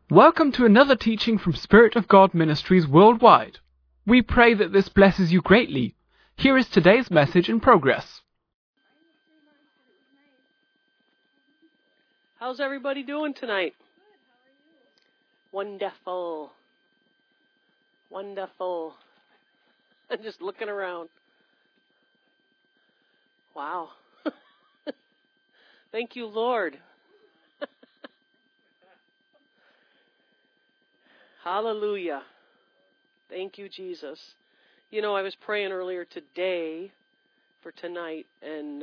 Welcome to another teaching from Spirit of God Ministries worldwide. We pray that this blesses you greatly. Here is today's message in progress. How's everybody doing tonight? Wonderful. Wonderful. I'm just looking around. Wow. Thank you, Lord. Hallelujah. Thank you, Jesus. You know, I was praying earlier today for tonight, and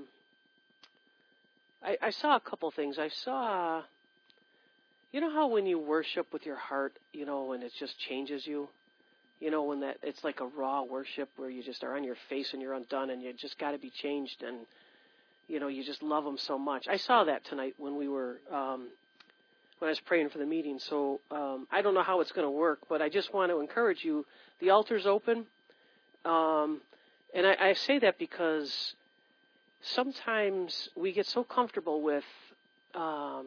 I saw a couple things. I saw, you know how when you worship with your heart, you know, when it just changes you? You know, when that it's like a raw worship where you just are on your face and you're undone and you just got to be changed and, you know, you just love Him so much. I saw that tonight when we were, when I was praying for the meeting. So I don't know how it's going to work, but I just want to encourage you. The altar's open. And I say that because sometimes we get so comfortable with our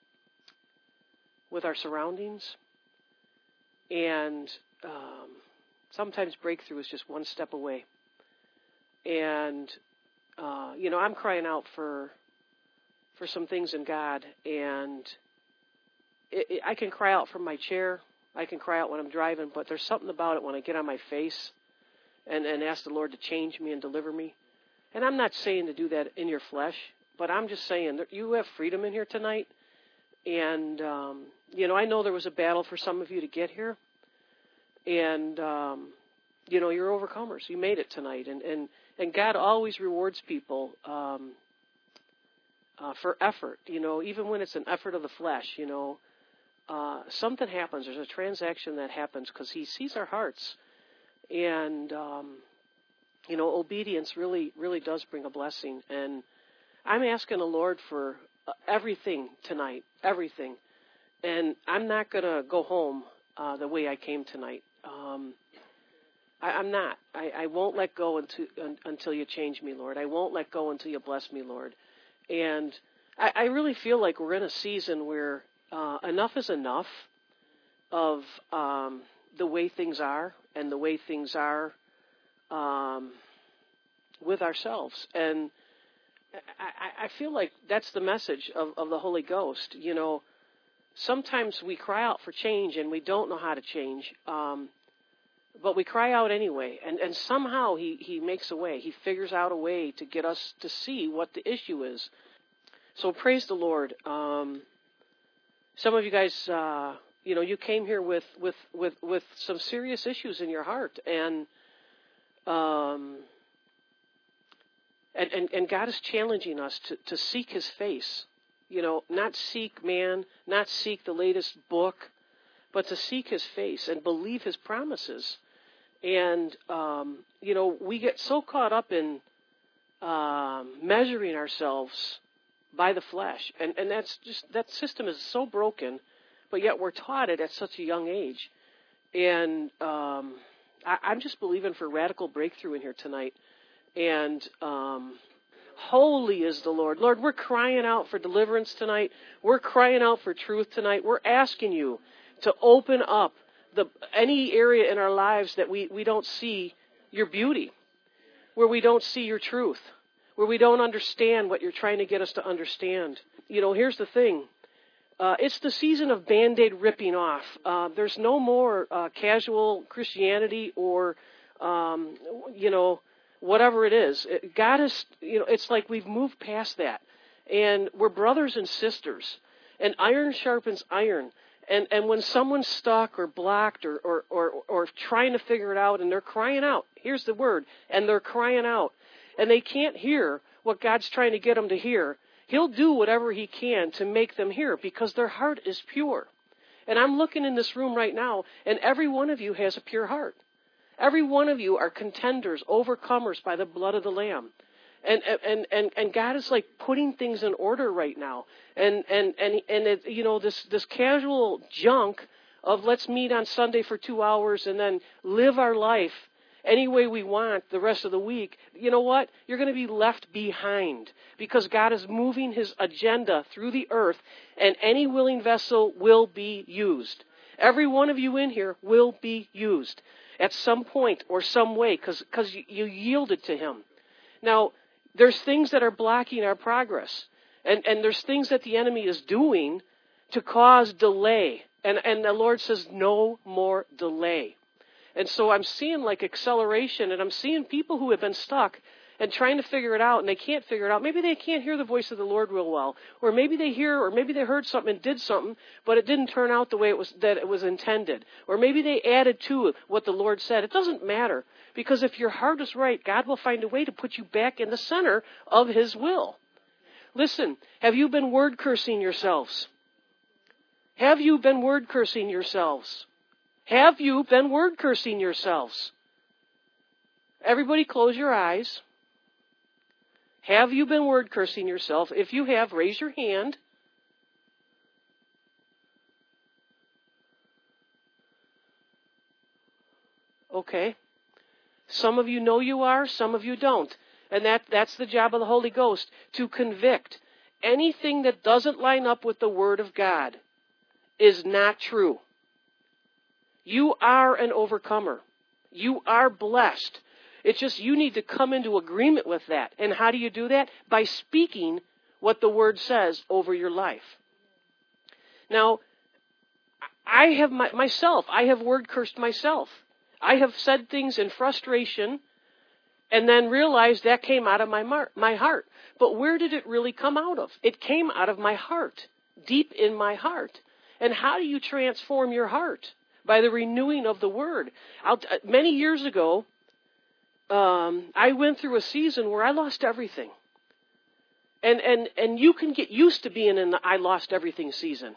surroundings, and sometimes breakthrough is just one step away. And you know, I'm crying out for some things in God, and I can cry out from my chair. I can cry out when I'm driving, but there's something about it when I get on my face and ask the Lord to change me and deliver me. And I'm not saying to do that in your flesh, but I'm just saying that you have freedom in here tonight. And, you know, I know there was a battle for some of you to get here. And, you know, you're overcomers. You made it tonight. And God always rewards people for effort, you know, even when it's an effort of the flesh, you know. Something happens. There's a transaction that happens because He sees our hearts. And, you know, obedience really, really does bring a blessing. And I'm asking the Lord for everything tonight, everything. And I'm not going to go home the way I came tonight. I'm not. I won't let go until you change me, Lord. I won't let go until you bless me, Lord. And I really feel like we're in a season where enough is enough of the way things are and the way things are with ourselves. And I feel like that's the message of the Holy Ghost. You know, sometimes we cry out for change and we don't know how to change, but we cry out anyway. And somehow he makes a way. He figures out a way to get us to see what the issue is. So praise the Lord. Some of you guys, you know, you came here with some serious issues in your heart, and God is challenging us to seek His face. You know, not seek man, not seek the latest book, but to seek His face and believe His promises. And you know, we get so caught up in measuring ourselves by the flesh, and that's just, that system is so broken, but yet we're taught it at such a young age. And I'm just believing for radical breakthrough in here tonight. And holy is the Lord. Lord, we're crying out for deliverance tonight. We're crying out for truth tonight. We're asking you to open up any area in our lives that we don't see your beauty, where we don't see your truth, where we don't understand what you're trying to get us to understand. You know, here's the thing. It's the season of Band-Aid ripping off. There's no more casual Christianity or, you know, whatever it is. God is, you know, it's like we've moved past that. And we're brothers and sisters. And iron sharpens iron. And when someone's stuck or blocked or trying to figure it out and they're crying out, here's the word, and they're crying out, and they can't hear what God's trying to get them to hear, He'll do whatever He can to make them hear because their heart is pure. And I'm looking in this room right now, and every one of you has a pure heart. Every one of you are contenders, overcomers by the blood of the Lamb. And God is like putting things in order right now. And it, you know, this casual junk of let's meet on Sunday for 2 hours and then live our life any way we want the rest of the week, you know what? You're going to be left behind because God is moving his agenda through the earth, and any willing vessel will be used. Every one of you in here will be used at some point or some way because you yielded to him. Now, there's things that are blocking our progress, and there's things that the enemy is doing to cause delay. And the Lord says, no more delay. And so I'm seeing like acceleration, and I'm seeing people who have been stuck and trying to figure it out, and they can't figure it out. Maybe they can't hear the voice of the Lord real well, or maybe they heard something and did something, but it didn't turn out the way it was intended. Or maybe they added to what the Lord said. It doesn't matter, because if your heart is right, God will find a way to put you back in the center of his will. Listen, have you been word cursing yourselves? Have you been word cursing yourselves? Have you been word cursing yourselves? Everybody close your eyes. Have you been word cursing yourself? If you have, raise your hand. Okay. Some of you know you are, some of you don't. And that's the job of the Holy Ghost, to convict. Anything that doesn't line up with the Word of God is not true. You are an overcomer. You are blessed. It's just you need to come into agreement with that. And how do you do that? By speaking what the Word says over your life. Now, I have word cursed myself. I have said things in frustration and then realized that came out of my heart. But where did it really come out of? It came out of my heart, deep in my heart. And how do you transform your heart? By the renewing of the Word. Many years ago, I went through a season where I lost everything. And you can get used to being in the I lost everything season.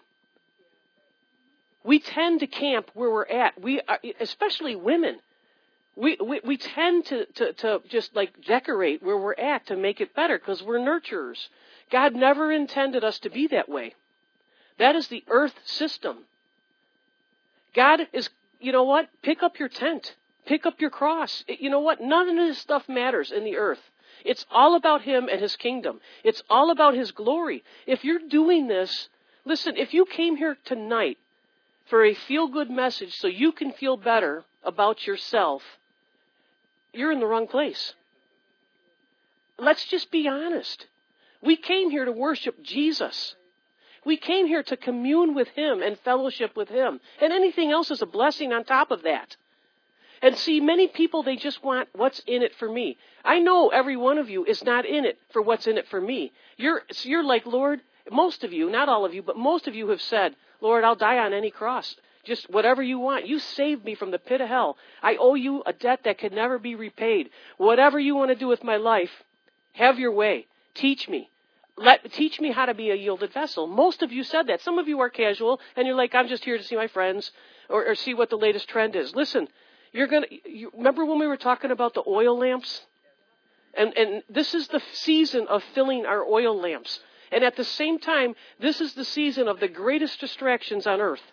We tend to camp where we're at. We are, especially women. We tend to just like decorate where we're at to make it better because we're nurturers. God never intended us to be that way. That is the earth system. God is, you know what? Pick up your tent. Pick up your cross. You know what? None of this stuff matters in the earth. It's all about him and his kingdom. It's all about his glory. If you're doing this, listen, if you came here tonight for a feel-good message so you can feel better about yourself, you're in the wrong place. Let's just be honest. We came here to worship Jesus. We came here to commune with him and fellowship with him. And anything else is a blessing on top of that. And see, many people, they just want what's in it for me. I know every one of you is not in it for what's in it for me. You're like, Lord, most of you, not all of you, but most of you have said, Lord, I'll die on any cross. Just whatever you want. You saved me from the pit of hell. I owe you a debt that could never be repaid. Whatever you want to do with my life, have your way. Teach me. Teach me how to be a yielded vessel. Most of you said that. Some of you are casual, and you're like, I'm just here to see my friends or see what the latest trend is. Listen, you remember when we were talking about the oil lamps? And this is the season of filling our oil lamps. And at the same time, this is the season of the greatest distractions on earth.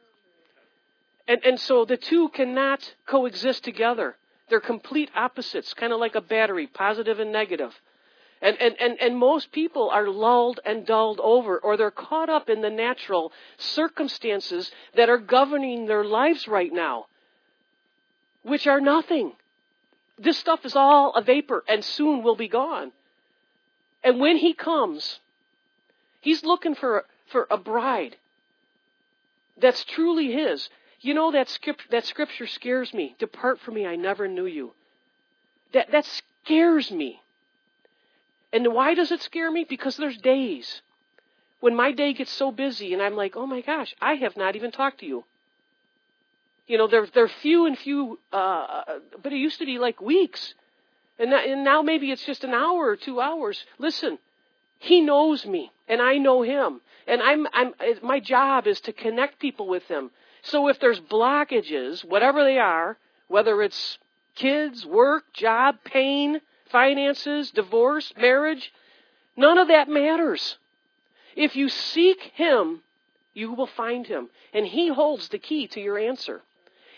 And so the two cannot coexist together. They're complete opposites, kind of like a battery, positive and negative. And most people are lulled and dulled over, or they're caught up in the natural circumstances that are governing their lives right now, which are nothing. This stuff is all a vapor and soon will be gone. And when he comes, he's looking for a bride that's truly his. You know, that scripture scares me. Depart from me, I never knew you. That scares me. And why does it scare me? Because there's days when my day gets so busy and I'm like, oh my gosh, I have not even talked to you. You know, they're few and few, but it used to be like weeks. And now maybe it's just an hour or 2 hours. Listen, he knows me and I know him. And my job is to connect people with him. So if there's blockages, whatever they are, whether it's kids, work, job, pain, finances, divorce, marriage, none of that matters. If you seek him, you will find him. And he holds the key to your answer.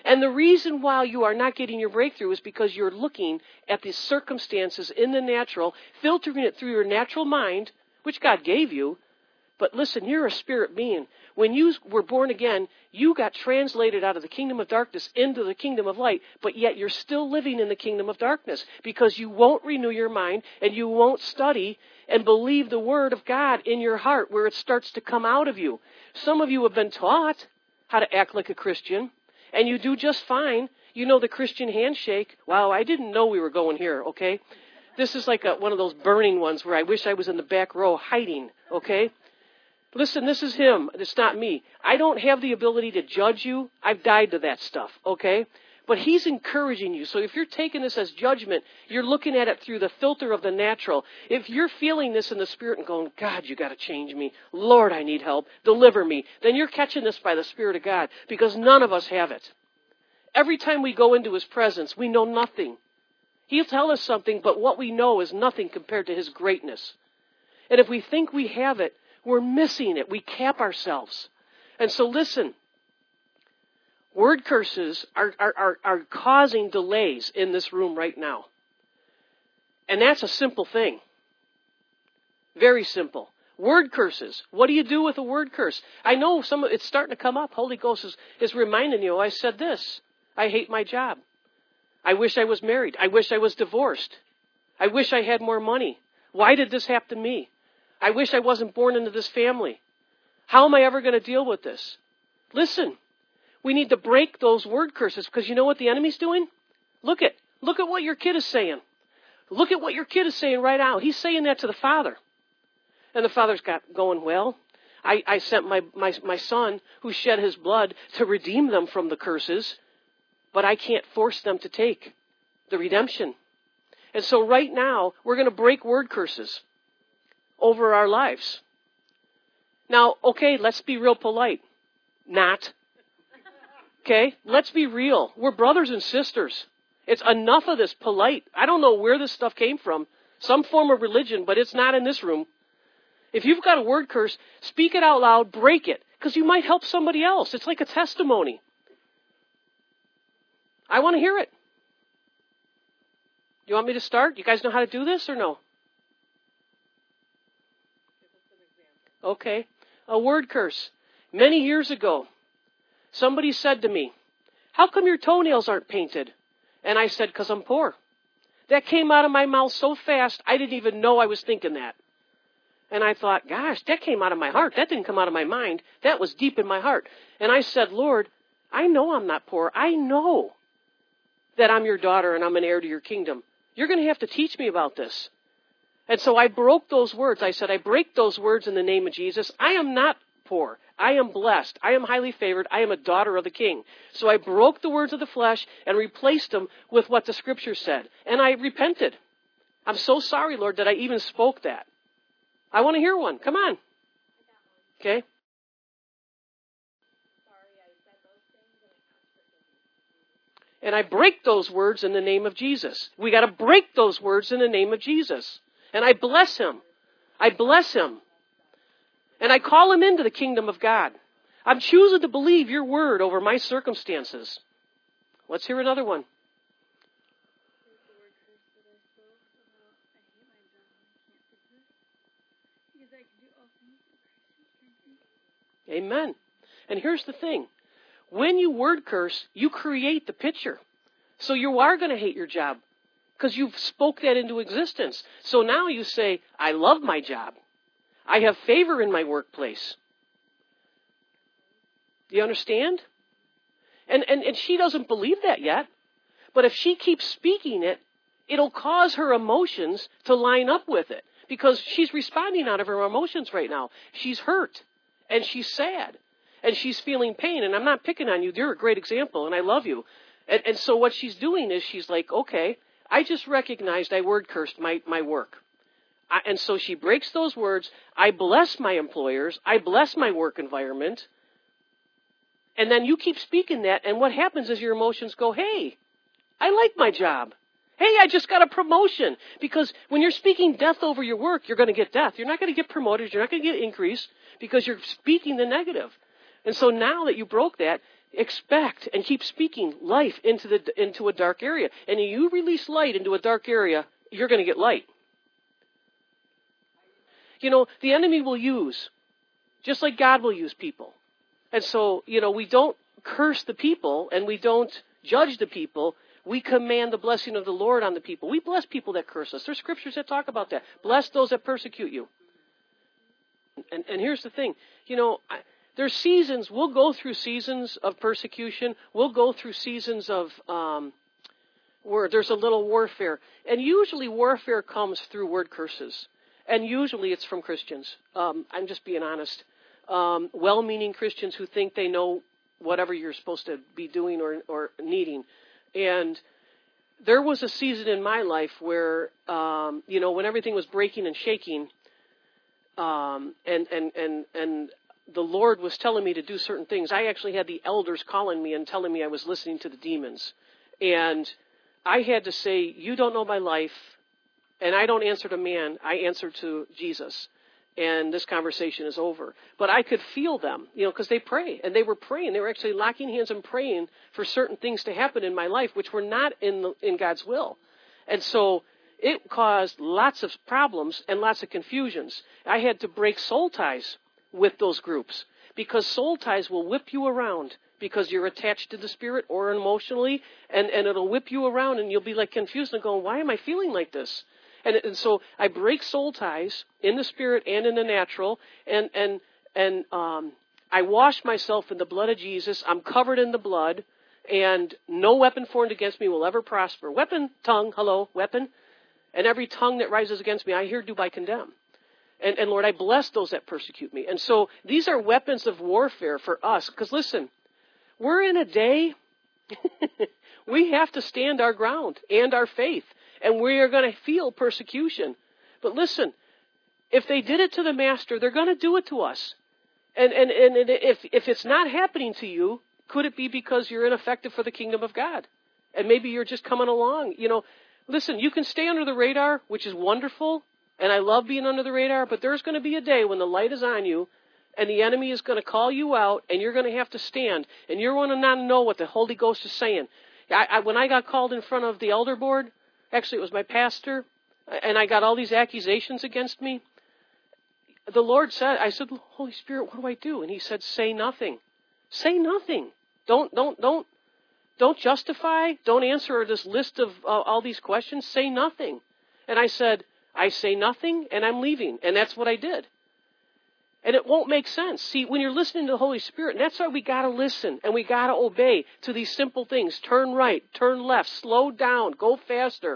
And the reason why you are not getting your breakthrough is because you're looking at the circumstances in the natural, filtering it through your natural mind, which God gave you. But listen, you're a spirit being. When you were born again, you got translated out of the kingdom of darkness into the kingdom of light, but yet you're still living in the kingdom of darkness because you won't renew your mind and you won't study and believe the word of God in your heart where it starts to come out of you. Some of you have been taught how to act like a Christian, and you do just fine. You know the Christian handshake. Wow, I didn't know we were going here, okay? This is like one of those burning ones where I wish I was in the back row hiding, okay? Listen, this is him. It's not me. I don't have the ability to judge you. I've died to that stuff, okay? But he's encouraging you. So if you're taking this as judgment, you're looking at it through the filter of the natural. If you're feeling this in the spirit and going, God, you got to change me. Lord, I need help. Deliver me. Then you're catching this by the Spirit of God because none of us have it. Every time we go into his presence, we know nothing. He'll tell us something, but what we know is nothing compared to his greatness. And if we think we have it, we're missing it. We cap ourselves. And so listen, word curses are causing delays in this room right now. And that's a simple thing. Very simple. Word curses. What do you do with a word curse? I know it's starting to come up. Holy Ghost is reminding you, I said this. I hate my job. I wish I was married. I wish I was divorced. I wish I had more money. Why did this happen to me? I wish I wasn't born into this family. How am I ever going to deal with this? Listen, we need to break those word curses because you know what the enemy's doing? Look at what your kid is saying. Look at what your kid is saying right now. He's saying that to the father. And the father's going, well, I sent my son who shed his blood to redeem them from the curses, but I can't force them to take the redemption. And so right now, we're going to break word curses over our lives. Now, okay, let's be real polite. Not. Okay? Let's be real. We're brothers and sisters. It's enough of this polite. I don't know where this stuff came from. Some form of religion, but it's not in this room. If you've got a word curse, speak it out loud, break it, because you might help somebody else. It's like a testimony. I want to hear it. You want me to start? You guys know how to do this or no? Okay. A word curse. Many years ago, somebody said to me, how come your toenails aren't painted? And I said, because I'm poor. That came out of my mouth so fast, I didn't even know I was thinking that. And I thought, gosh, that came out of my heart. That didn't come out of my mind. That was deep in my heart. And I said, Lord, I know I'm not poor. I know that I'm your daughter and I'm an heir to your kingdom. You're going to have to teach me about this. And so I broke those words. I said, I break those words in the name of Jesus. I am not poor. I am blessed. I am highly favored. I am a daughter of the King. So I broke the words of the flesh and replaced them with what the Scripture said. And I repented. I'm so sorry, Lord, that I even spoke that. I want to hear one. Come on. Okay. And I break those words in the name of Jesus. We got to break those words in the name of Jesus. And I bless him. I bless him. And I call him into the kingdom of God. I'm choosing to believe your word over my circumstances. Let's hear another one. Amen. And here's the thing. When you word curse, you create the picture. So you are going to hate your job because you've spoke that into existence. So now you say, I love my job. I have favor in my workplace. Do you understand? And she doesn't believe that yet. But if she keeps speaking it, it'll cause her emotions to line up with it because she's responding out of her emotions right now. She's hurt and she's sad and she's feeling pain. And I'm not picking on you. You're a great example and I love you. And so what she's doing is she's like, okay, I just recognized I word cursed my work. And so she breaks those words. I bless my employers. I bless my work environment. And then you keep speaking that. And what happens is your emotions go, hey, I like my job. Hey, I just got a promotion. Because when you're speaking death over your work, you're going to get death. You're not going to get promoted. You're not going to get increase because you're speaking the negative. And so now that you broke that, expect and keep speaking life into a dark area. And if you release light into a dark area, you're going to get light. The enemy will use, just like God will use people. And so, we don't curse the people and we don't judge the people. We command the blessing of the Lord on the people. We bless people that curse us. There's scriptures that talk about that. Bless those that persecute you. And here's the thing. There's seasons. We'll go through seasons of persecution. We'll go through seasons of where there's a little warfare. And usually warfare comes through word curses. And usually it's from Christians. I'm just being honest. Well-meaning Christians who think they know whatever you're supposed to be doing or needing. And there was a season in my life where, when everything was breaking and shaking, and the Lord was telling me to do certain things. I actually had the elders calling me and telling me I was listening to the demons. And I had to say, you don't know my life, and I don't answer to man, I answer to Jesus. And this conversation is over. But I could feel them, because they pray. And they were praying. They were actually locking hands and praying for certain things to happen in my life, which were not in God's will. And so it caused lots of problems and lots of confusions. I had to break soul ties with those groups, because soul ties will whip you around because you're attached to the spirit or emotionally, and it'll whip you around and you'll be like confused and going, why am I feeling like this? And so I break soul ties in the spirit and in the natural, and I wash myself in the blood of Jesus. I'm covered in the blood, and no weapon formed against me will ever prosper. Weapon, tongue, hello, weapon. And every tongue that rises against me, I here do by condemn. And Lord, I bless those that persecute me. And so these are weapons of warfare for us. Because listen, we're in a day, we have to stand our ground and our faith. And we are going to feel persecution. But listen, if they did it to the master, they're going to do it to us. And if it's not happening to you, could it be because you're ineffective for the kingdom of God? And maybe you're just coming along. Listen, you can stay under the radar, which is wonderful. And I love being under the radar. But there's going to be a day when the light is on you, and the enemy is going to call you out, and you're going to have to stand. And you're going to not know what the Holy Ghost is saying. When I got called in front of the elder board, actually, it was my pastor, and I got all these accusations against me. The Lord said, I said, Holy Spirit, what do I do? And he said, say nothing. Say nothing. Don't justify. Don't answer this list of all these questions. Say nothing. And I said, I say nothing, and I'm leaving. And that's what I did. And it won't make sense. See, when you're listening to the Holy Spirit, and that's why we got to listen and we got to obey to these simple things. Turn right, turn left, slow down, go faster.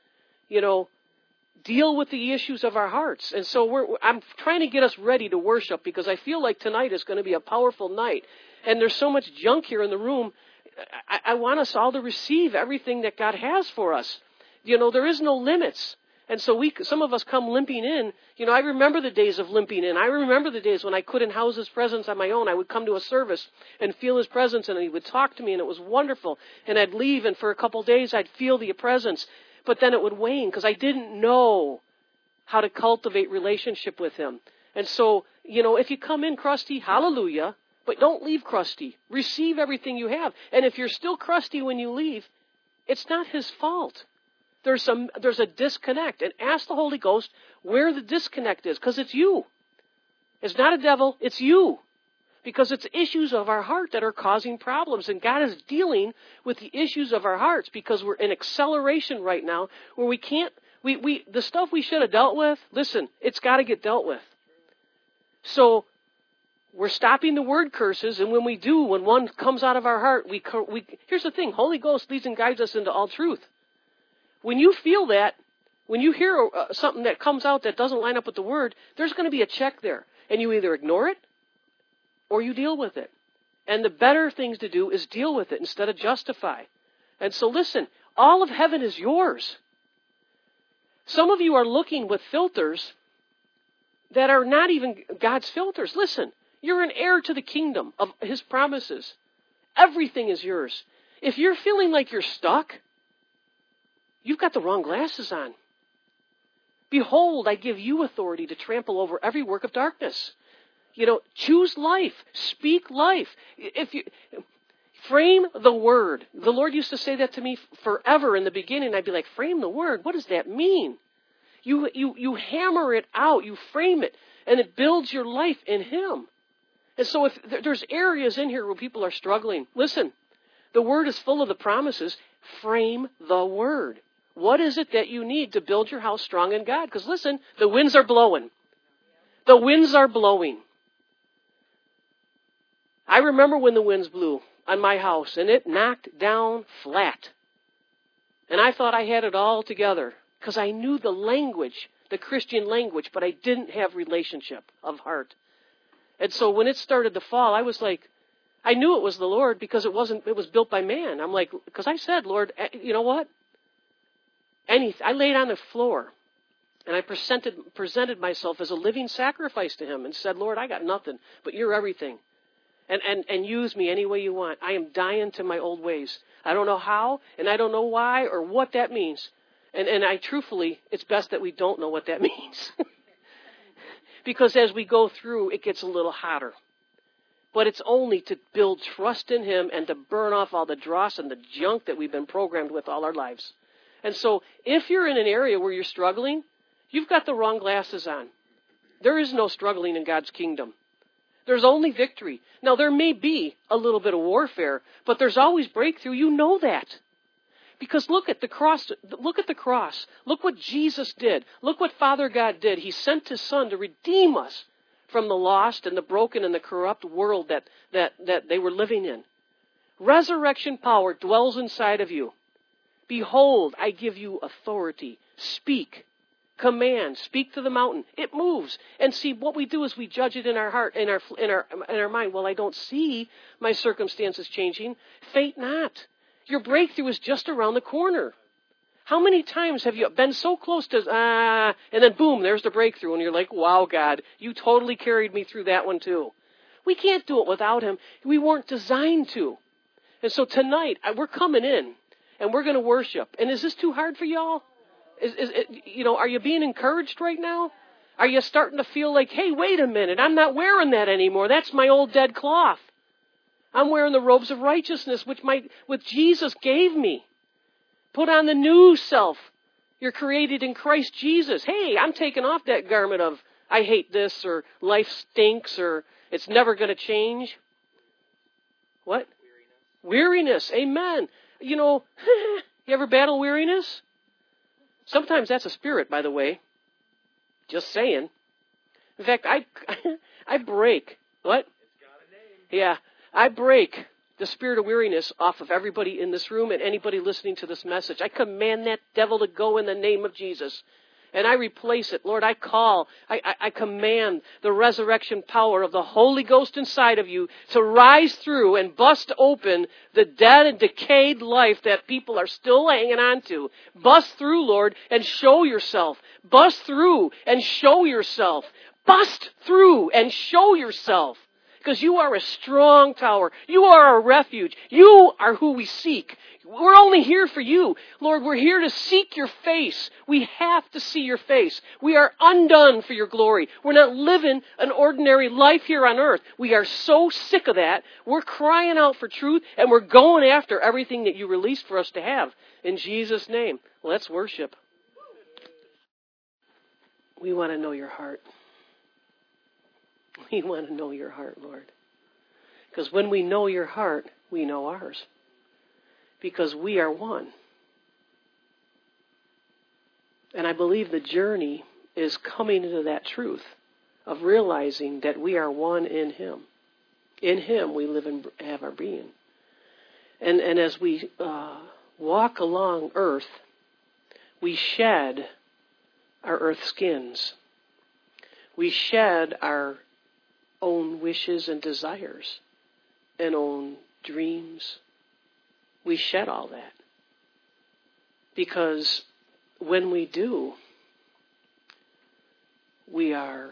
Deal with the issues of our hearts. And so I'm trying to get us ready to worship, because I feel like tonight is going to be a powerful night. And there's so much junk here in the room. I want us all to receive everything that God has for us. There is no limits. And so some of us come limping in. I remember the days of limping in. I remember the days when I couldn't house his presence on my own. I would come to a service and feel his presence, and he would talk to me, and it was wonderful. And I'd leave, and for a couple of days I'd feel the presence. But then it would wane because I didn't know how to cultivate relationship with him. And so, if you come in crusty, hallelujah, but don't leave crusty. Receive everything you have. And if you're still crusty when you leave, it's not his fault. There's a disconnect. And ask the Holy Ghost where the disconnect is, because it's you. It's not a devil, it's you. Because it's issues of our heart that are causing problems. And God is dealing with the issues of our hearts, because we're in acceleration right now where we can't, the stuff we should have dealt with, listen, it's got to get dealt with. So we're stopping the word curses, and when we do, when one comes out of our heart, here's the thing, Holy Ghost leads and guides us into all truth. When you feel that, when you hear something that comes out that doesn't line up with the word, there's going to be a check there. And you either ignore it or you deal with it. And the better things to do is deal with it instead of justify. And so listen, all of heaven is yours. Some of you are looking with filters that are not even God's filters. Listen, you're an heir to the kingdom of his promises. Everything is yours. If you're feeling like you're stuck, you've got the wrong glasses on. Behold, I give you authority to trample over every work of darkness. Choose life. Speak life. Frame the word. The Lord used to say that to me forever in the beginning. I'd be like, frame the word? What does that mean? You hammer it out. You frame it. And it builds your life in Him. And so if there's areas in here where people are struggling, listen, the Word is full of the promises. Frame the Word. What is it that you need to build your house strong in God? Because listen, the winds are blowing. The winds are blowing. I remember when the winds blew on my house, and it knocked down flat. And I thought I had it all together because I knew the language, the Christian language, but I didn't have relationship of heart. And so when it started to fall, I was like, I knew it was the Lord because it was built by man. I'm like, because I said, Lord, you know what? I laid on the floor and I presented myself as a living sacrifice to Him and said, Lord, I got nothing, but You're everything. And use me any way You want. I am dying to my old ways. I don't know how, and I don't know why or what that means. And I truthfully, it's best that we don't know what that means. Because as we go through, it gets a little hotter. But it's only to build trust in Him and to burn off all the dross and the junk that we've been programmed with all our lives. And so if you're in an area where you're struggling, you've got the wrong glasses on. There is no struggling in God's kingdom. There's only victory. Now, there may be a little bit of warfare, but there's always breakthrough. You know that. Because look at the cross. Look at the cross. Look what Jesus did. Look what Father God did. He sent His Son to redeem us from the lost and the broken and the corrupt world that they were living in. Resurrection power dwells inside of you. Behold, I give you authority. Speak. Command. Speak to the mountain. It moves. And see, what we do is we judge it in our heart, in our mind. Well, I don't see my circumstances changing. Faint not. Your breakthrough is just around the corner. How many times have you been so close to, and then boom, there's the breakthrough, and you're like, wow, God, You totally carried me through that one too. We can't do it without Him. We weren't designed to. And so tonight, we're coming in, and we're going to worship. And is this too hard for y'all? Are you being encouraged right now? Are you starting to feel like, hey, wait a minute, I'm not wearing that anymore. That's my old dead cloth. I'm wearing the robes of righteousness, which Jesus gave me. Put on the new self. You're created in Christ Jesus. Hey, I'm taking off that garment of, I hate this, or life stinks, or it's never going to change. What? Weariness. Amen. You ever battle weariness? Sometimes that's a spirit, by the way. Just saying. In fact, I break. What? It's got a name. Yeah. I break the spirit of weariness off of everybody in this room and anybody listening to this message. I command that devil to go in the name of Jesus. And I replace it. Lord, I command the resurrection power of the Holy Ghost inside of you to rise through and bust open the dead and decayed life that people are still hanging on to. Bust through, Lord, and show Yourself. Bust through and show Yourself. Bust through and show Yourself. Because You are a strong tower. You are a refuge. You are who we seek. We're only here for You. Lord, we're here to seek Your face. We have to see Your face. We are undone for Your glory. We're not living an ordinary life here on earth. We are so sick of that. We're crying out for truth, and we're going after everything that You released for us to have. In Jesus' name, let's worship. We want to know Your heart. We want to know Your heart, Lord. Because when we know Your heart, we know ours. Because we are one. And I believe the journey is coming into that truth of realizing that we are one in Him. In Him we live and have our being. And as we walk along earth, we shed our earth skins. We shed our own wishes and desires and own dreams. We shed all that. Because when we do, we are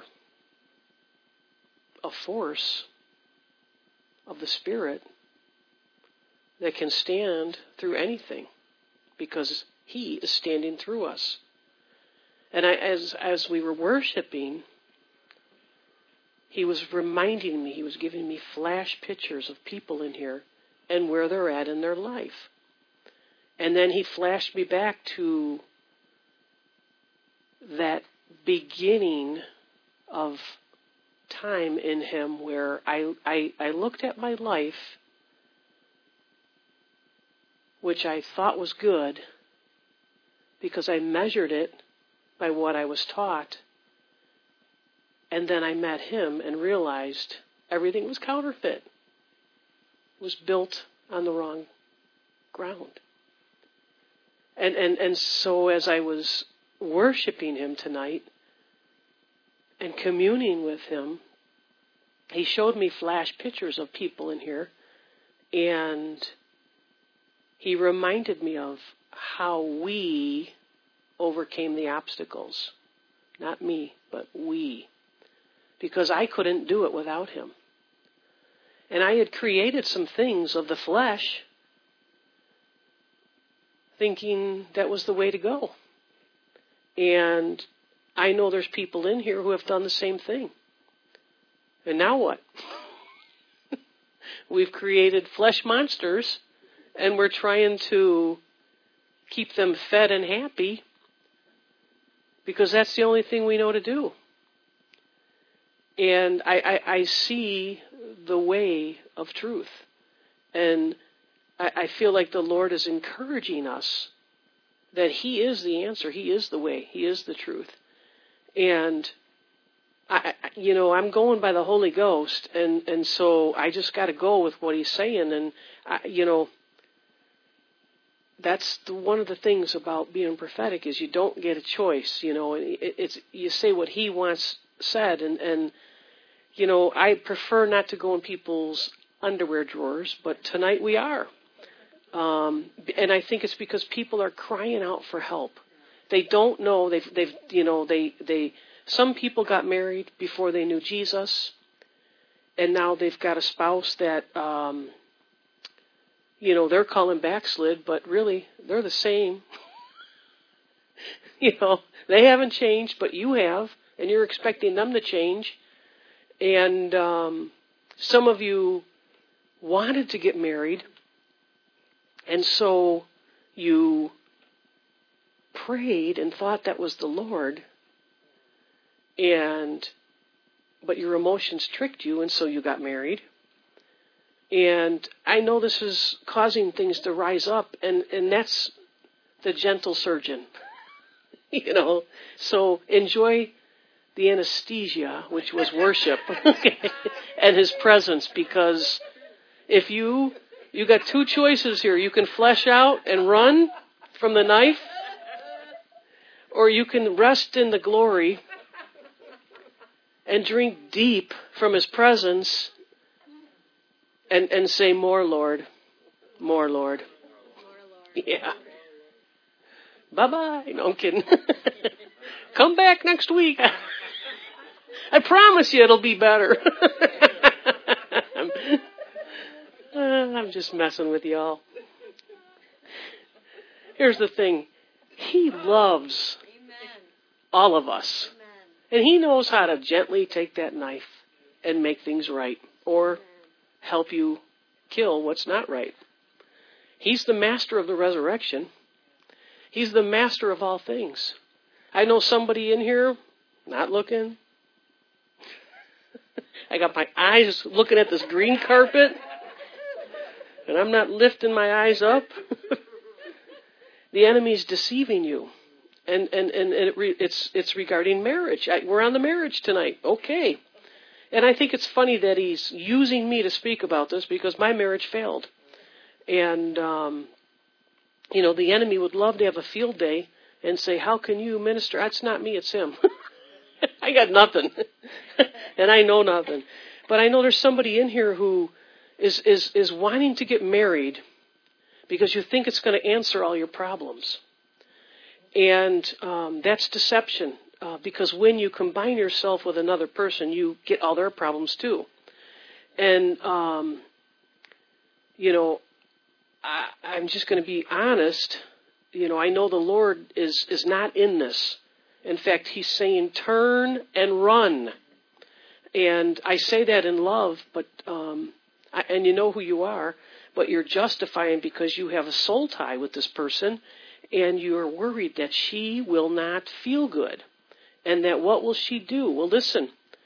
a force of the Spirit that can stand through anything because He is standing through us. And as we were worshiping, He was reminding me, He was giving me flash pictures of people in here, and where they're at in their life. And then he flashed me back to that beginning of time in him where I looked at my life, which I thought was good, because I measured it by what I was taught. And then I met him and realized everything was counterfeit. It was built on the wrong ground. And so as I was worshiping him tonight and communing with him, he showed me flash pictures of people in here, and he reminded me of how we overcame the obstacles. Not me, but we. Because I couldn't do it without him. And I had created some things of the flesh, thinking that was the way to go. And I know there's people in here who have done the same thing. And now what? We've created flesh monsters, and we're trying to keep them fed and happy because that's the only thing we know to do. And I see the way of truth. And I feel like the Lord is encouraging us that he is the answer. He is the way. He is the truth. And, I'm going by the Holy Ghost. And so I just got to go with what he's saying. And, that's one of the things about being prophetic is you don't get a choice, it's you say what he wants said, and I prefer not to go in people's underwear drawers, but tonight we are. And I think it's because people are crying out for help. They don't know, some people got married before they knew Jesus, and now they've got a spouse that they're calling backslid, but really, they're the same. They haven't changed, but you have, and you're expecting them to change. And some of you wanted to get married, and so you prayed and thought that was the Lord, but your emotions tricked you, and so you got married. And I know this is causing things to rise up, and that's the gentle surgeon, So enjoy the anesthesia, which was worship, and his presence, because if you got two choices here. You can flesh out and run from the knife, or you can rest in the glory and drink deep from his presence and say, more, Lord. More, Lord. Yeah. Bye-bye. No, I'm kidding. Come back next week. I promise you it'll be better. I'm just messing with y'all. Here's the thing. He loves all of us. And he knows how to gently take that knife and make things right, or help you kill what's not right. He's the master of the resurrection. He's the master of all things. I know somebody in here, not looking. I got my eyes looking at this green carpet, and I'm not lifting my eyes up. The enemy's deceiving you. And it's regarding marriage. We're on the marriage tonight. Okay. And I think it's funny that he's using me to speak about this because my marriage failed. And, the enemy would love to have a field day and say, how can you minister? That's not me, it's him. I got nothing. And I know nothing. But I know there's somebody in here who is wanting to get married because you think it's going to answer all your problems. And that's deception, because when you combine yourself with another person, you get all their problems too. And, I'm just going to be honest. I know the Lord is not in this. In fact, he's saying, turn and run. And I say that in love, but and you know who you are, but you're justifying because you have a soul tie with this person, and you're worried that she will not feel good, and that what will she do? Well, listen,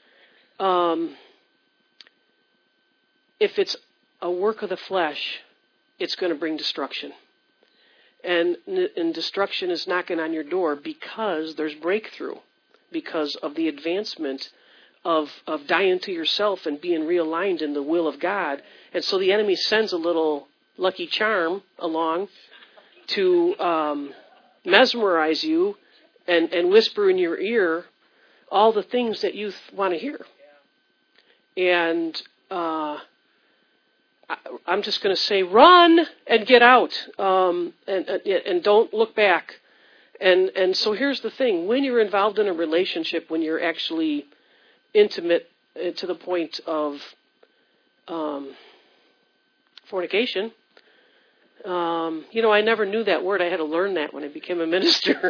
if it's a work of the flesh, it's going to bring destruction. And destruction is knocking on your door because there's breakthrough, because of the advancement of dying to yourself and being realigned in the will of God. And so the enemy sends a little Lucky Charm along to mesmerize you and whisper in your ear all the things that you want to hear. And I'm just going to say, run and get out, and don't look back. And so here's the thing: when you're involved in a relationship, when you're actually intimate to the point of fornication, I never knew that word. I had to learn that when I became a minister.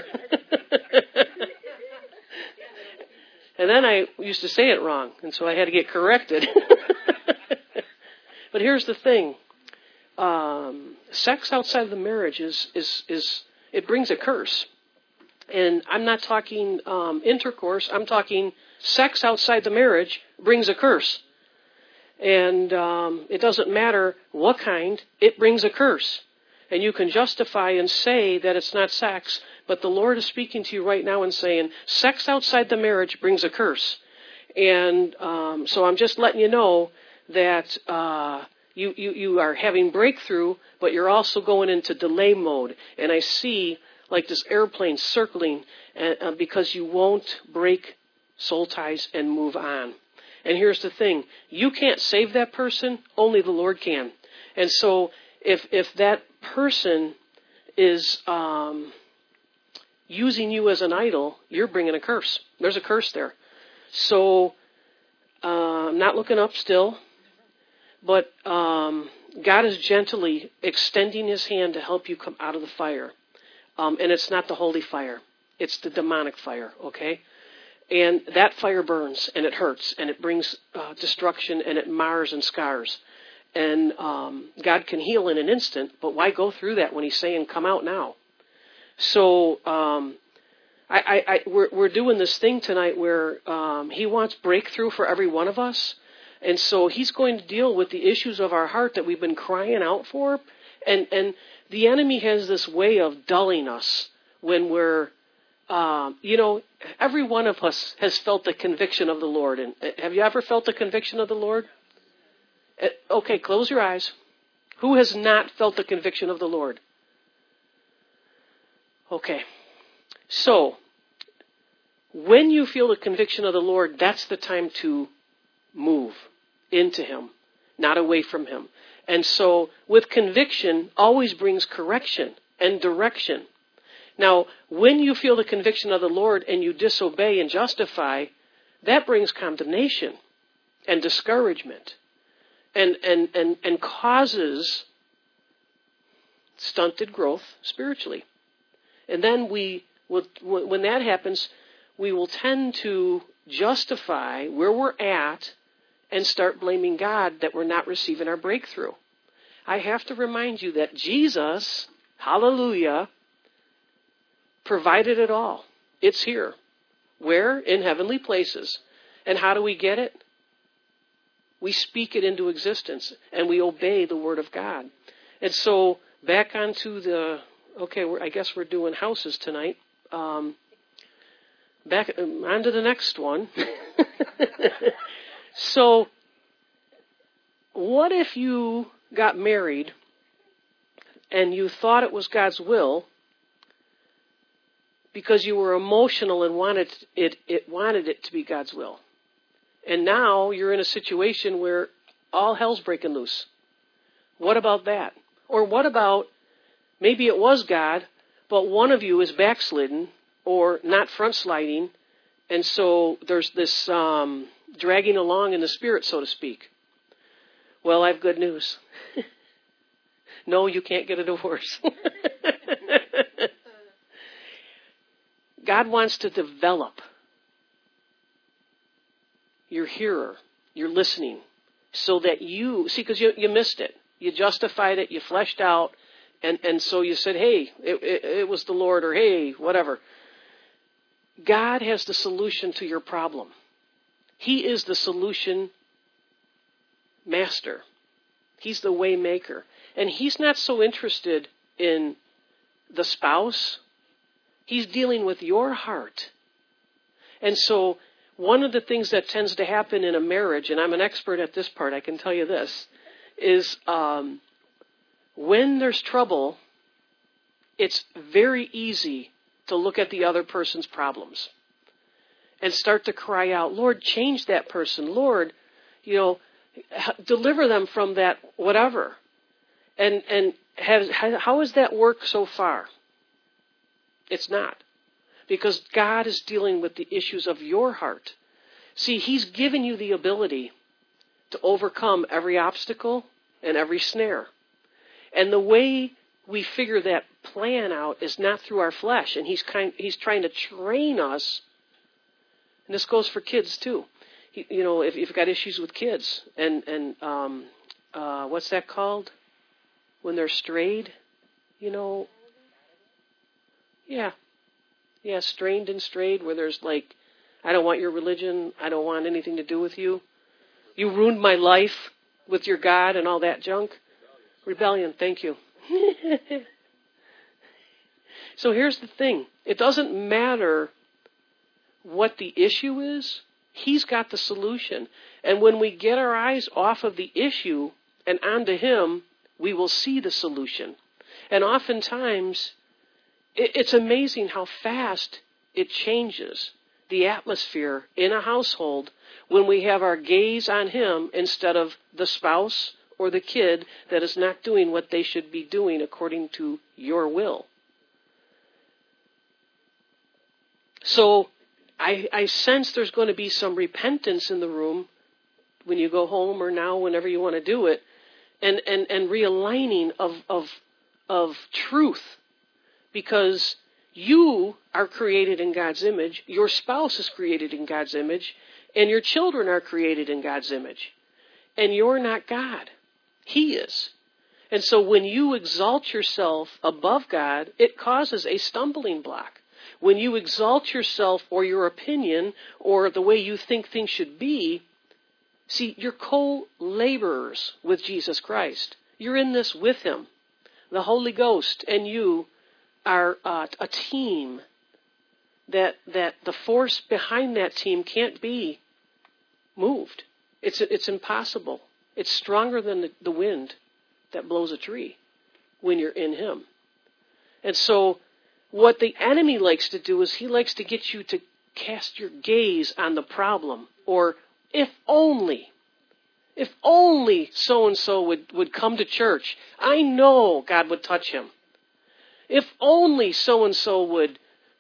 And then I used to say it wrong, and so I had to get corrected. But here's the thing. Sex outside the marriage is it brings a curse. And I'm not talking intercourse. I'm talking sex outside the marriage brings a curse. And it doesn't matter what kind, it brings a curse. And you can justify and say that it's not sex, but the Lord is speaking to you right now and saying, sex outside the marriage brings a curse. And so I'm just letting you know that you are having breakthrough, but you're also going into delay mode. And I see like this airplane circling because you won't break soul ties and move on. And here's the thing. You can't save that person. Only the Lord can. And so if that person is using you as an idol, you're bringing a curse. There's a curse there. So I'm not looking up still. But God is gently extending his hand to help you come out of the fire. And it's not the holy fire. It's the demonic fire, okay? And that fire burns, and it hurts, and it brings destruction, and it mars and scars. And God can heal in an instant, but why go through that when he's saying, come out now? So we're doing this thing tonight where he wants breakthrough for every one of us. And so he's going to deal with the issues of our heart that we've been crying out for. And the enemy has this way of dulling us when we're, every one of us has felt the conviction of the Lord. And have you ever felt the conviction of the Lord? Okay, close your eyes. Who has not felt the conviction of the Lord? Okay. So, when you feel the conviction of the Lord, that's the time to move into him, not away from him. And so with conviction always brings correction and direction. Now, when you feel the conviction of the Lord and you disobey and justify, that brings condemnation and discouragement and causes stunted growth spiritually. And then when that happens, we will tend to justify where we're at and start blaming God that we're not receiving our breakthrough. I have to remind you that Jesus, hallelujah, provided it all. It's here. Where? In heavenly places. And how do we get it? We speak it into existence, and we obey the Word of God. And so, back onto I guess we're doing houses tonight. Back onto the next one. So, what if you got married and you thought it was God's will because you were emotional and wanted it to be God's will? And now you're in a situation where all hell's breaking loose. What about that? Or what about maybe it was God, but one of you is backslidden or not front sliding, and so there's this dragging along in the spirit, so to speak. Well, I have good news. No, you can't get a divorce. God wants to develop your hearer, your listening, so that you, see, because you missed it. You justified it, you fleshed out, and so you said, hey, it was the Lord, or hey, whatever. God has the solution to your problem. He is the solution master. He's the way maker. And he's not so interested in the spouse. He's dealing with your heart. And so one of the things that tends to happen in a marriage, and I'm an expert at this part, I can tell you this, is when there's trouble, it's very easy to look at the other person's problems and start to cry out, Lord, change that person. Lord, deliver them from that whatever. And how has that worked so far? It's not. Because God is dealing with the issues of your heart. See, he's given you the ability to overcome every obstacle and every snare. And the way we figure that plan out is not through our flesh. And he's trying to train us. And this goes for kids too. If you've got issues with kids, and what's that called? When they're strayed, Yeah, strained and strayed, where there's like, I don't want your religion, I don't want anything to do with you. You ruined my life with your God and all that junk. Rebellion, thank you. So here's the thing. It doesn't matter what the issue is. He's got the solution. And when we get our eyes off of the issue and onto him, we will see the solution. And oftentimes, it's amazing how fast it changes the atmosphere in a household when we have our gaze on him instead of the spouse or the kid that is not doing what they should be doing according to your will. So I sense there's going to be some repentance in the room when you go home or now, whenever you want to do it, and realigning of truth. Because you are created in God's image, your spouse is created in God's image, and your children are created in God's image. And you're not God. He is. And so when you exalt yourself above God, it causes a stumbling block. When you exalt yourself or your opinion or the way you think things should be, see, you're co-laborers with Jesus Christ. You're in this with him. The Holy Ghost and you are a team that the force behind that team can't be moved. It's impossible. It's stronger than the wind that blows a tree when you're in him. And so what the enemy likes to do is he likes to get you to cast your gaze on the problem. Or if only so-and-so would come to church, I know God would touch him. If only so-and-so would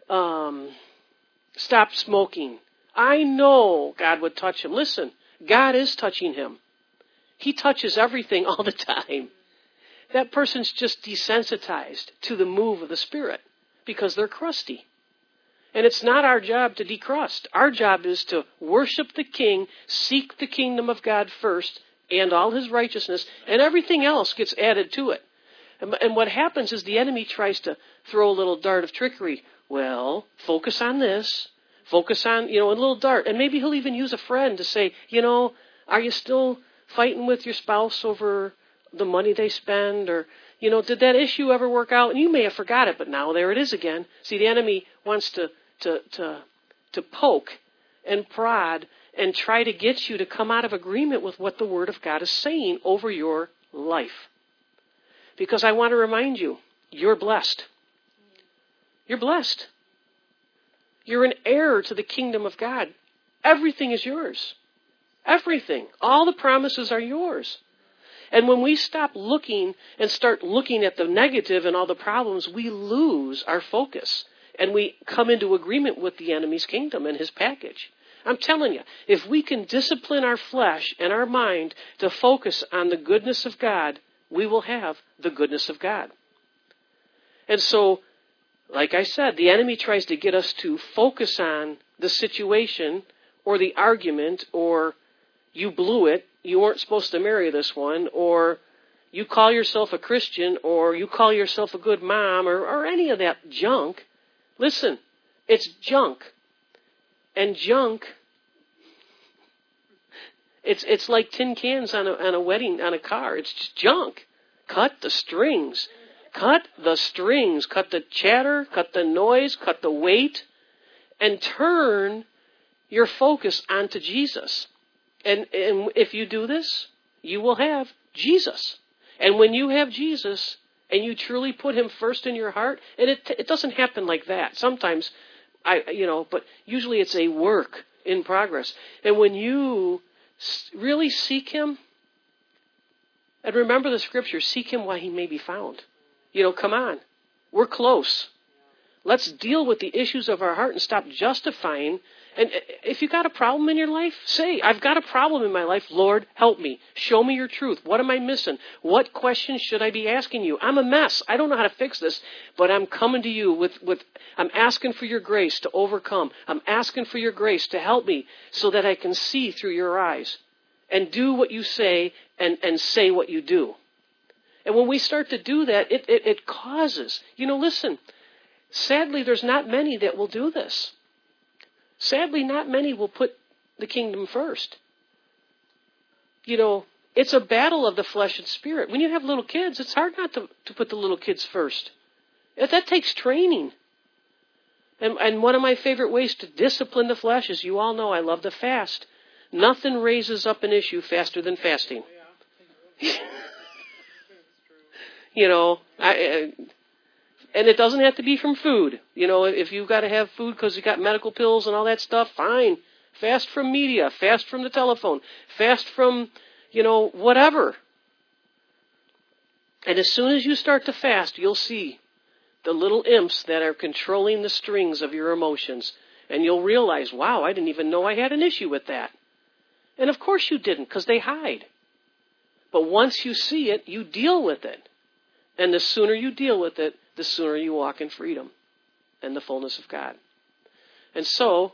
stop smoking, I know God would touch him. Listen, God is touching him. He touches everything all the time. That person's just desensitized to the move of the Spirit because they're crusty. And it's not our job to decrust. Our job is to worship the King, seek the kingdom of God first, and all his righteousness, and everything else gets added to it. And what happens is the enemy tries to throw a little dart of trickery. Well, focus on this. Focus on, a little dart. And maybe he'll even use a friend to say, are you still fighting with your spouse over the money they spend? Or, did that issue ever work out? And you may have forgot it, but now there it is again. See, the enemy wants to poke and prod and try to get you to come out of agreement with what the Word of God is saying over your life. Because I want to remind you, you're blessed. You're blessed. You're an heir to the kingdom of God. Everything is yours. Everything. All the promises are yours. And when we stop looking and start looking at the negative and all the problems, we lose our focus. And we come into agreement with the enemy's kingdom and his package. I'm telling you, if we can discipline our flesh and our mind to focus on the goodness of God, we will have the goodness of God. And so, like I said, the enemy tries to get us to focus on the situation or the argument or you blew it, you weren't supposed to marry this one, or you call yourself a Christian, or you call yourself a good mom, or any of that junk. Listen, it's junk. And junk, it's like tin cans on a wedding, on a car. It's just junk. Cut the strings. Cut the strings. Cut the chatter. Cut the noise. Cut the weight. And turn your focus onto Jesus. And if you do this, you will have Jesus. And when you have Jesus, and you truly put him first in your heart, and it doesn't happen like that. Sometimes, but usually it's a work in progress. And when you really seek him, and remember the scripture, seek him while he may be found. Come on. We're close. Let's deal with the issues of our heart and stop justifying. And if you got a problem in your life, say, I've got a problem in my life. Lord, help me. Show me your truth. What am I missing? What questions should I be asking you? I'm a mess. I don't know how to fix this, but I'm coming to you with I'm asking for your grace to overcome. I'm asking for your grace to help me so that I can see through your eyes and do what you say and say what you do. And when we start to do that, it causes, listen, sadly, there's not many that will do this. Sadly, not many will put the kingdom first. It's a battle of the flesh and spirit. When you have little kids, it's hard not to put the little kids first. That takes training. And one of my favorite ways to discipline the flesh, as you all know, I love to fast. Nothing raises up an issue faster than fasting. And it doesn't have to be from food. If you've got to have food because you got medical pills and all that stuff, fine. Fast from media. Fast from the telephone. Fast from, whatever. And as soon as you start to fast, you'll see the little imps that are controlling the strings of your emotions. And you'll realize, wow, I didn't even know I had an issue with that. And of course you didn't, because they hide. But once you see it, you deal with it. And the sooner you deal with it, the sooner you walk in freedom and the fullness of God. And so,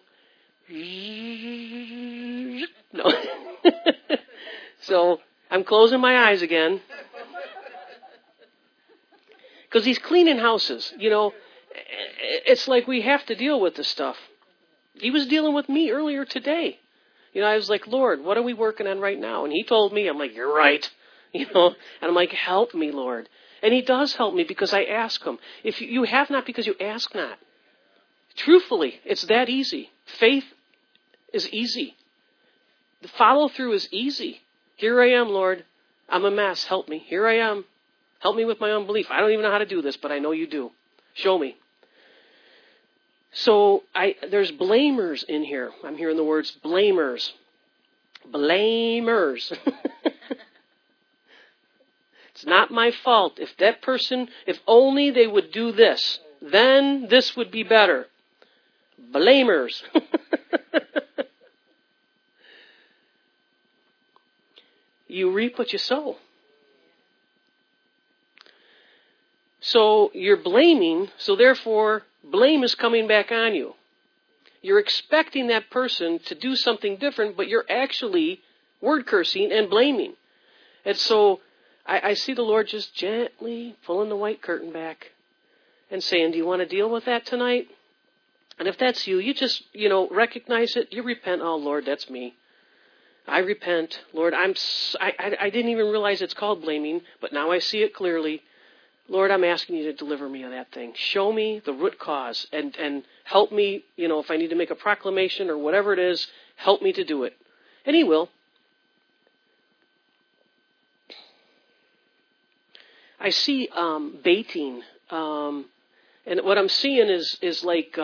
no. So, I'm closing my eyes again. Because he's cleaning houses. It's like we have to deal with this stuff. He was dealing with me earlier today. I was like, Lord, what are we working on right now? And he told me, I'm like, you're right. And I'm like, help me, Lord. And he does help me because I ask him. If you have not because you ask not. Truthfully, it's that easy. Faith is easy. The follow through is easy. Here I am, Lord. I'm a mess. Help me. Here I am. Help me with my unbelief. I don't even know how to do this, but I know you do. Show me. So there's blamers in here. I'm hearing the words blamers. Blamers. It's not my fault. If that person, if only they would do this, then this would be better. Blamers. You reap what you sow. So you're blaming, so therefore blame is coming back on you. You're expecting that person to do something different, but you're actually word cursing and blaming. And so I see the Lord just gently pulling the white curtain back and saying, do you want to deal with that tonight? And if that's you, you just, recognize it. You repent. Oh, Lord, that's me. I repent. Lord, I didn't even realize it's called blaming, but now I see it clearly. Lord, I'm asking you to deliver me of that thing. Show me the root cause and help me, if I need to make a proclamation or whatever it is, help me to do it. And he will. I see baiting, and what I'm seeing is like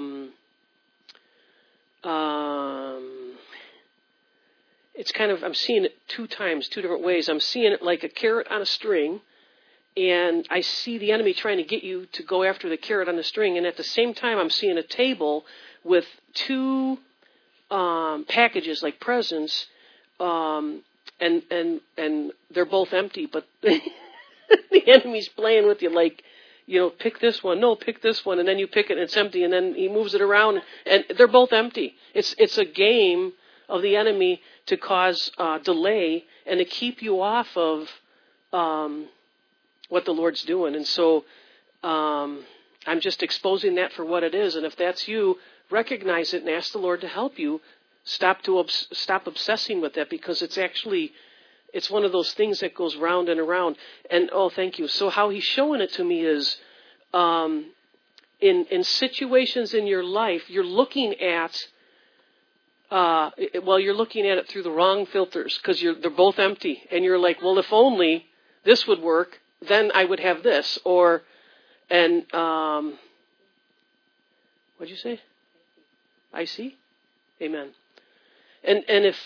it's kind of, I'm seeing it two different ways. I'm seeing it like a carrot on a string, and I see the enemy trying to get you to go after the carrot on the string, and at the same time I'm seeing a table with two packages like presents, and they're both empty, but the enemy's playing with you like, pick this one. No, pick this one. And then you pick it and it's empty. And then he moves it around and they're both empty. It's a game of the enemy to cause delay and to keep you off of what the Lord's doing. And so I'm just exposing that for what it is. And if that's you, recognize it and ask the Lord to help you. Stop obsessing with that, because it's one of those things that goes round and around. And thank you. So how he's showing it to me is in situations in your life, you're looking at you're looking at it through the wrong filters, because they're both empty, and you're like, well, if only this would work, then I would have this. What'd you say? I see. Amen. And if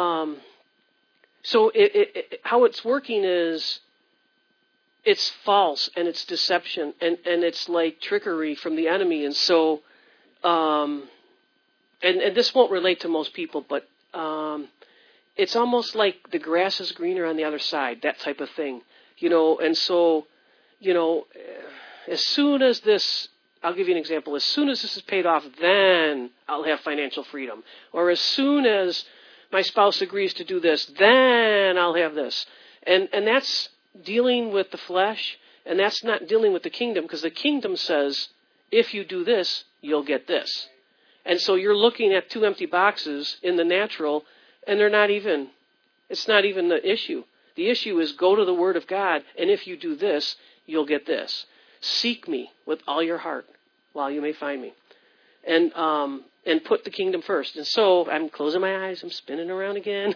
so, how it's working is it's false and it's deception and it's like trickery from the enemy. And so, and this won't relate to most people, but it's almost like the grass is greener on the other side, that type of thing, And so, as soon as this, I'll give you an example. As soon as this is paid off, then I'll have financial freedom. Or as soon as my spouse agrees to do this, then I'll have this. And that's dealing with the flesh, and that's not dealing with the kingdom, because the kingdom says, if you do this, you'll get this. And so you're looking at two empty boxes in the natural, and it's not even the issue. The issue is go to the Word of God, and if you do this, you'll get this. Seek me with all your heart while you may find me. And put the kingdom first. And so I'm closing my eyes. I'm spinning around again.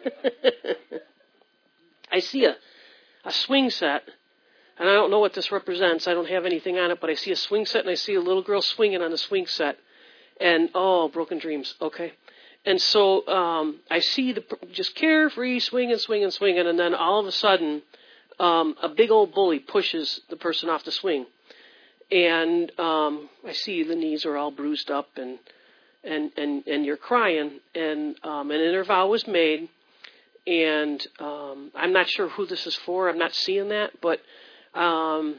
I see a swing set, and I don't know what this represents. I don't have anything on it, but I see a swing set, and I see a little girl swinging on the swing set. And, broken dreams. Okay. And so I see just carefree swinging, and then all of a sudden a big old bully pushes the person off the swing. And I see the knees are all bruised up, and you're crying, and an inner vow was made, and I'm not sure who this is for. I'm not seeing that, but one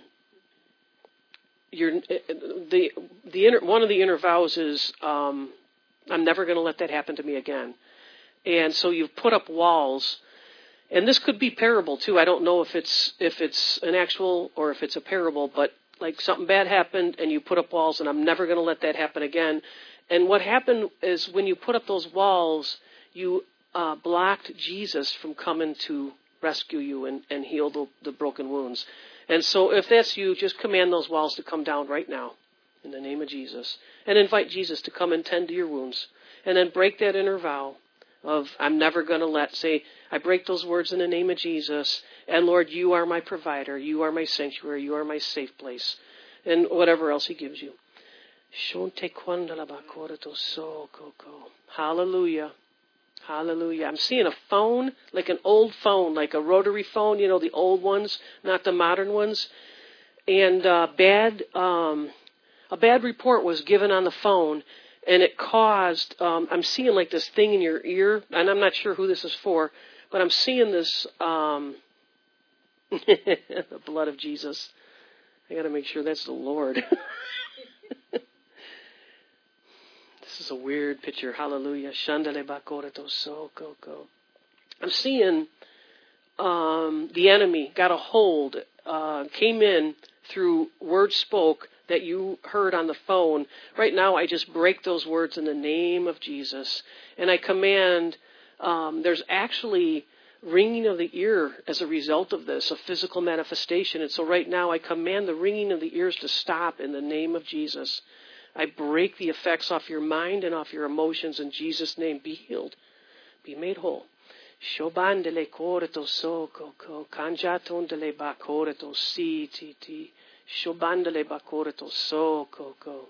of the inner vows is I'm never going to let that happen to me again. And so you've put up walls, and this could be parable too. I don't know if it's an actual or if it's a parable, but like something bad happened and you put up walls, and I'm never going to let that happen again. And what happened is when you put up those walls, you blocked Jesus from coming to rescue you and heal the broken wounds. And so if that's you, just command those walls to come down right now in the name of Jesus, and invite Jesus to come and tend to your wounds. And then break that inner vow of I'm never going to I break those words in the name of Jesus. And Lord, you are my provider. You are my sanctuary. You are my safe place. And whatever else he gives you. Hallelujah. Hallelujah. I'm seeing a phone, like an old phone, like a rotary phone, the old ones, not the modern ones. And a bad report was given on the phone, and it caused, I'm seeing like this thing in your ear, and I'm not sure who this is for, but I'm seeing this, the blood of Jesus. I got to make sure that's the Lord. This is a weird picture. Hallelujah. Shandale bakoreto so go. I'm seeing the enemy got a hold, came in through words spoke that you heard on the phone. Right now, I just break those words in the name of Jesus. And I command, there's actually ringing of the ear as a result of this, a physical manifestation. And so right now, I command the ringing of the ears to stop in the name of Jesus. I break the effects off your mind and off your emotions in Jesus' name. Be healed. Be made whole. Shobandele koreto soko ko kanjatondele bakoreto si ti shobandele bakoreto soko ko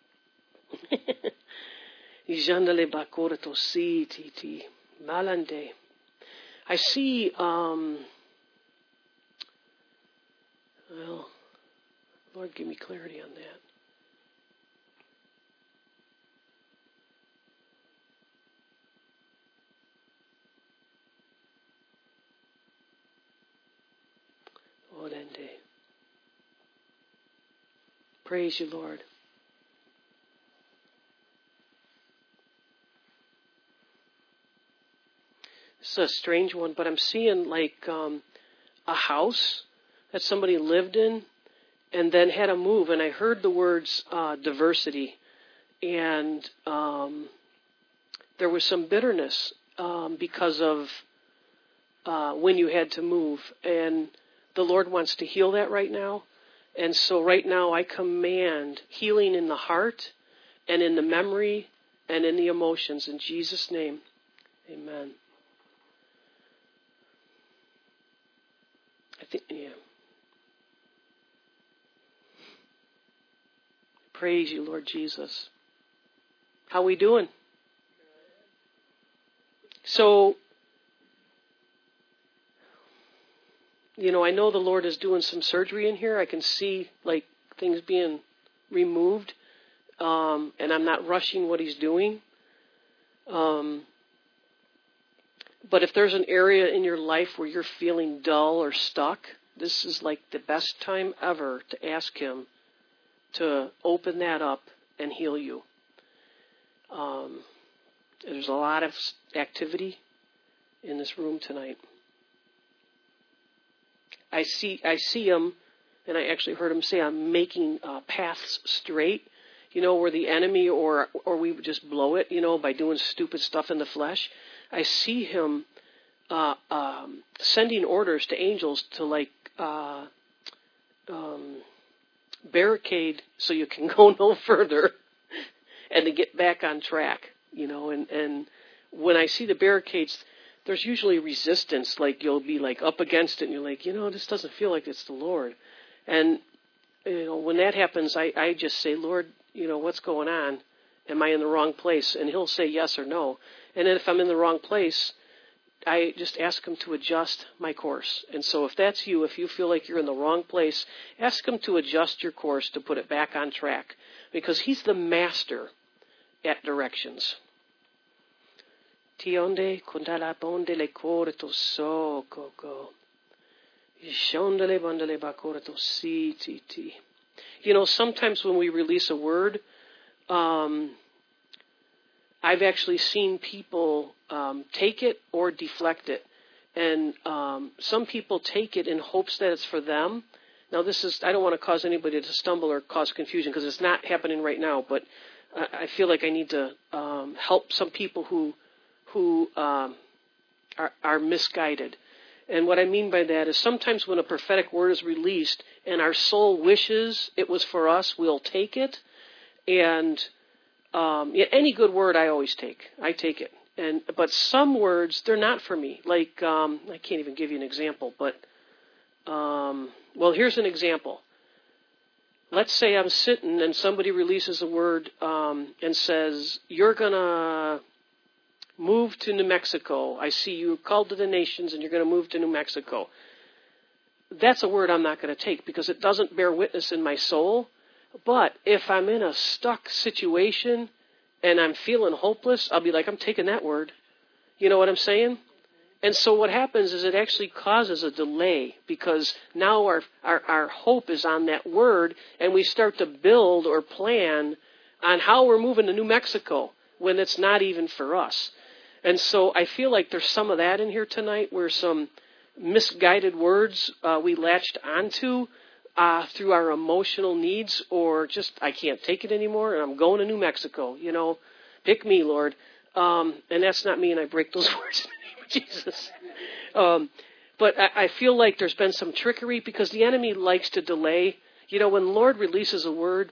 ijandele bakoreto si ti malande. I see Lord, give me clarity on that. Praise you, Lord. is a strange one, but I'm seeing like a house that somebody lived in and then had to move. And I heard the words diversity. And there was some bitterness because of when you had to move. And the Lord wants to heal that right now. And so right now I command healing in the heart and in the memory and in the emotions. In Jesus' name, amen. I think, yeah. Praise you, Lord Jesus. How we doing? So, I know the Lord is doing some surgery in here. I can see like things being removed, and I'm not rushing what He's doing. But if there's an area in your life where you're feeling dull or stuck, this is like the best time ever to ask Him to open that up and heal you. There's a lot of activity in this room tonight. I see Him, and I actually heard Him say, I'm making paths straight, where the enemy or we just blow it, by doing stupid stuff in the flesh. I see Him sending orders to angels to like barricade so you can go no further and to get back on track, and when I see the barricades, there's usually resistance, like you'll be like up against it and you're like, this doesn't feel like it's the Lord. And, when that happens, I just say, Lord, what's going on? Am I in the wrong place? And He'll say yes or no. And then if I'm in the wrong place, I just ask Him to adjust my course. And so if that's you, if you feel like you're in the wrong place, ask Him to adjust your course to put it back on track. Because He's the master at directions. Tionde kundala bonde le kore to so go. Ishondele bandele bakore to si ti ti. Sometimes when we release a word, I've actually seen people take it or deflect it. And some people take it in hopes that it's for them. Now I don't want to cause anybody to stumble or cause confusion because it's not happening right now, but I feel like I need to help some people who are misguided. And what I mean by that is sometimes when a prophetic word is released and our soul wishes it was for us, we'll take it. And any good word I always take. I take it. But some words, they're not for me. Like, I can't even give you an example, but, here's an example. Let's say I'm sitting and somebody releases a word and says, you're going to move to New Mexico. I see you called to the nations and you're going to move to New Mexico. That's a word I'm not going to take because it doesn't bear witness in my soul. But if I'm in a stuck situation and I'm feeling hopeless, I'll be like, I'm taking that word. You know what I'm saying? And so what happens is it actually causes a delay because now our hope is on that word and we start to build or plan on how we're moving to New Mexico when it's not even for us. And so I feel like there's some of that in here tonight where some misguided words we latched onto through our emotional needs or just I can't take it anymore and I'm going to New Mexico. Pick me, Lord. And that's not me and I break those words in the name of Jesus. But I feel like there's been some trickery because the enemy likes to delay. When the Lord releases a word,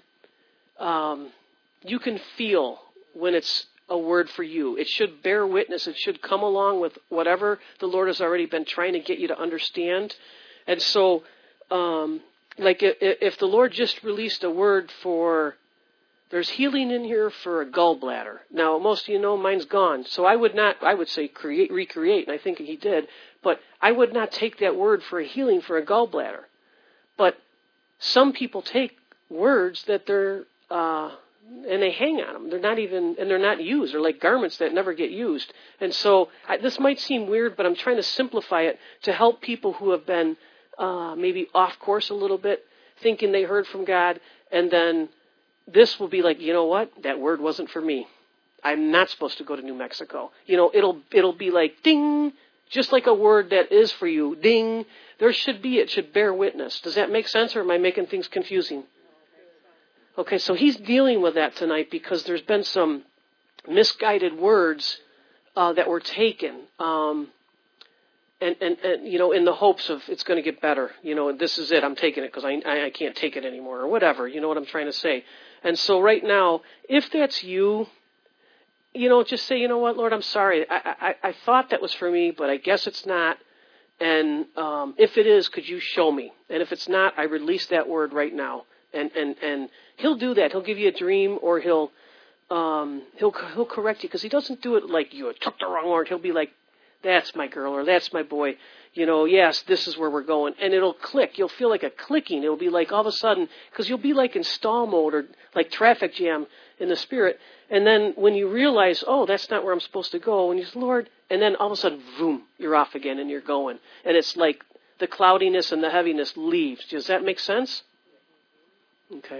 you can feel when it's a word for you. It should bear witness. It should come along with whatever the Lord has already been trying to get you to understand. And so, like if the Lord just released a word for, there's healing in here for a gallbladder. Now, most of mine's gone. So I would say recreate, and I think He did. But I would not take that word for a healing for a gallbladder. But some people take words that they're, and they hang on them. They're not used. They're like garments that never get used. And so this might seem weird, but I'm trying to simplify it to help people who have been maybe off course a little bit, thinking they heard from God, and then this will be like, you know what? That word wasn't for me. I'm not supposed to go to New Mexico. It'll be like, ding, Just like a word that is for you, ding, it should bear witness. Does that make sense, or am I making things confusing? Okay, so he's dealing with that tonight because there's been some misguided words that were taken, and in the hopes of it's going to get better. This is it. I'm taking it because I can't take it anymore, or whatever. You know what I'm trying to say. And so right now, if that's you, just say, you know what, Lord, I'm sorry. I thought that was for me, but I guess it's not. And if it is, could you show me? And if it's not, I release that word right now. And he'll do that. He'll give you a dream, or he'll correct you, because he doesn't do it like you took the wrong word. He'll be like, that's my girl, or that's my boy. Yes, this is where we're going. And it'll click. You'll feel like a clicking. It'll be like all of a sudden, because you'll be like in stall mode or like traffic jam in the spirit. And then when you realize, oh, that's not where I'm supposed to go, and you say, Lord, and then all of a sudden, boom, you're off again and you're going. And it's like the cloudiness and the heaviness leaves. Does that make sense? Okay.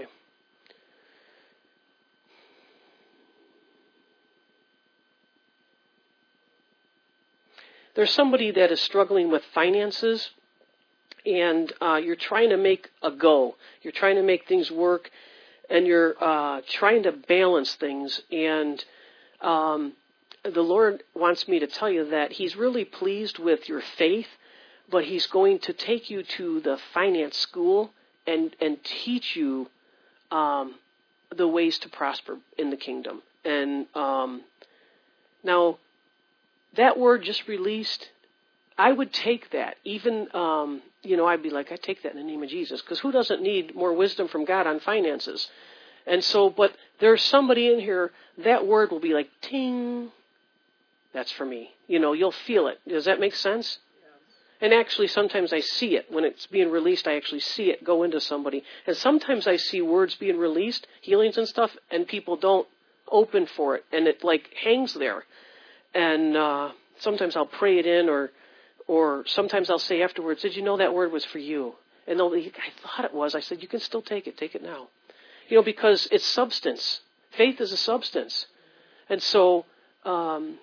There's somebody that is struggling with finances, and you're trying to make a go. You're trying to make things work, and you're trying to balance things. And the Lord wants me to tell you that He's really pleased with your faith, but He's going to take you to the finance school and teach you the ways to prosper in the kingdom. And now, that word just released, I would take that. Even, I'd be like, I take that in the name of Jesus. Because who doesn't need more wisdom from God on finances? And so, but there's somebody in here, that word will be like, ting, that's for me. You'll feel it. Does that make sense? And actually, sometimes I see it. When it's being released, I actually see it go into somebody. And sometimes I see words being released, healings and stuff, and people don't open for it. And it like hangs there. And sometimes I'll pray it in, or sometimes I'll say afterwards, did you know that word was for you? And they'll be, I thought it was. I said, you can still take it. Take it now. Because it's substance. Faith is a substance. And so, and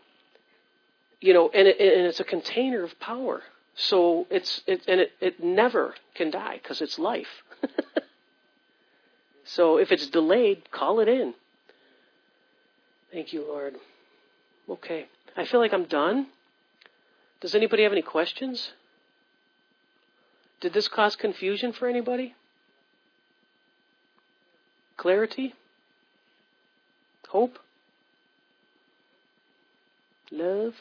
it's a container of power. So it never can die because it's life. So if it's delayed, call it in. Thank you, Lord. Okay. I feel like I'm done. Does anybody have any questions? Did this cause confusion for anybody? Clarity? Hope? Love?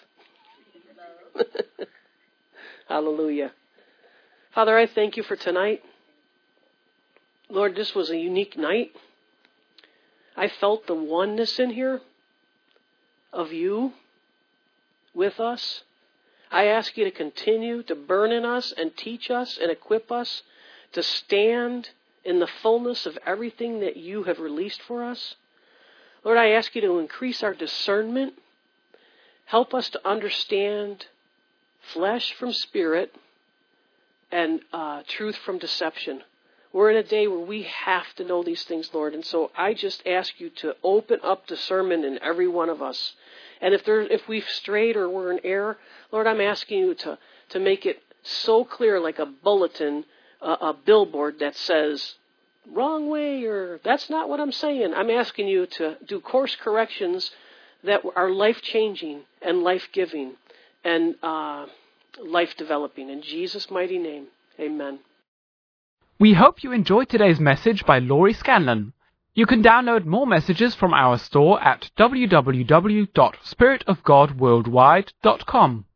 Hallelujah. Father, I thank you for tonight. Lord, this was a unique night. I felt the oneness in here of you with us. I ask you to continue to burn in us and teach us and equip us to stand in the fullness of everything that you have released for us. Lord, I ask you to increase our discernment. Help us to understand flesh from spirit and truth from deception. We're in a day where we have to know these things, Lord. And so I just ask you to open up discernment in every one of us. And if we've strayed or we're in error, Lord, I'm asking you to make it so clear, like a bulletin, a billboard that says, wrong way, or that's not what I'm saying. I'm asking you to do course corrections that are life-changing and life-giving and life-developing. In Jesus' mighty name, amen. We hope you enjoyed today's message by Laurie Scanlon. You can download more messages from our store at www.spiritofgodworldwide.com.